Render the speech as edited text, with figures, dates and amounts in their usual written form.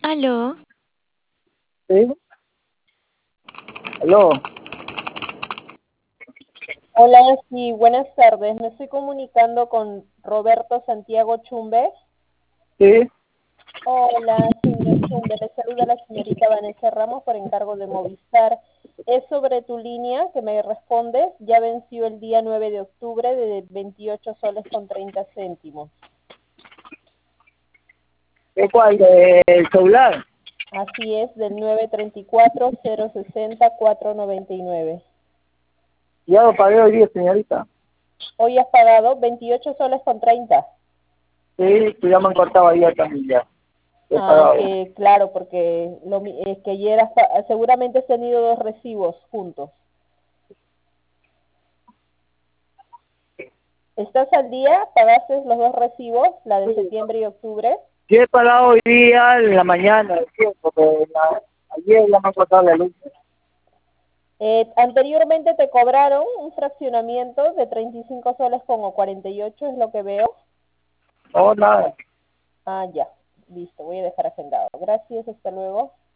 Aló, Sí, aló, Hola, sí, buenas tardes. Me estoy comunicando con Roberto Santiago Chumbe. sí, Hola, señor Chumbe. Le saluda la señorita Vanessa Ramos por encargo de Movistar. Es sobre tu línea que me respondes. Ya venció el día 9 de octubre de 28 soles con 30 céntimos. ¿de cuál? ¿Del celular? Así es, del 934-060-499. Ya lo pagué hoy día, señorita. Hoy has pagado 28 soles con 30. Sí, pues ya me han cortado ayer también ya. He Ah, pagado. que claro, porque es que ayer seguramente has tenido dos recibos juntos. ¿Estás al día? ¿Pagaste los dos recibos, la de Sí, septiembre y octubre? sí he pagado hoy día en la mañana, sí, porque ayer ya me han cortado la luz. Anteriormente te cobraron un fraccionamiento de 35 soles con 48, es lo que veo. No, nada. Ah, ya, listo, voy a dejar agendado. Gracias, hasta luego.